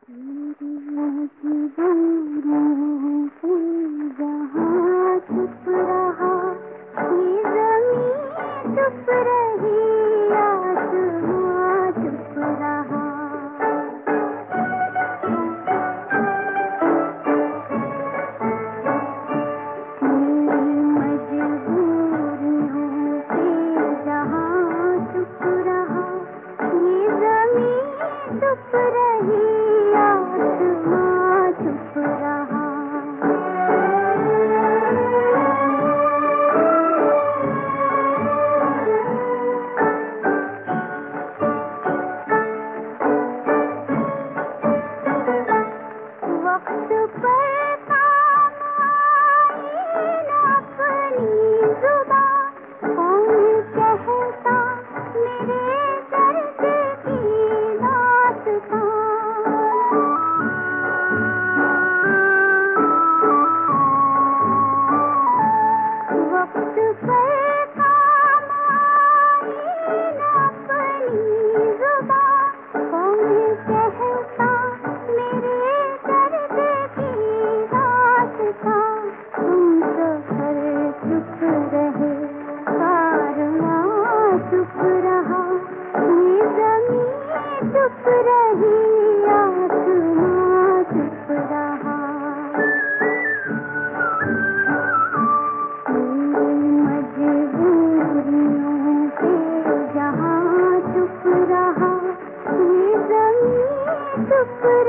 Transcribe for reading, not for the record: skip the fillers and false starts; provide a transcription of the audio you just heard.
मजबूरियों से जहाँ चुप रहा, ये ज़मीं चुप रही, आसमां चुप रहा। मेरी मजबूरियों से जहाँ चुप रहा, ये ज़मीं चुप रही, आसमां चुप रहा। वक्त पर काम आए न अपनी जुबां, कौन कहता मेरे दर्द की दास्तां। वक्त पर काम आए न अपनी जुबां, कौन कहता मेरे दर्द की दास्तां। तुम सफर चुप रहे, कारवां चुप रहा, ये ज़मीं चुप रही, आसमां चुप रहा। मेरी मजबूरियों से जहाँ चुप रहा, ये ज़मीं चुप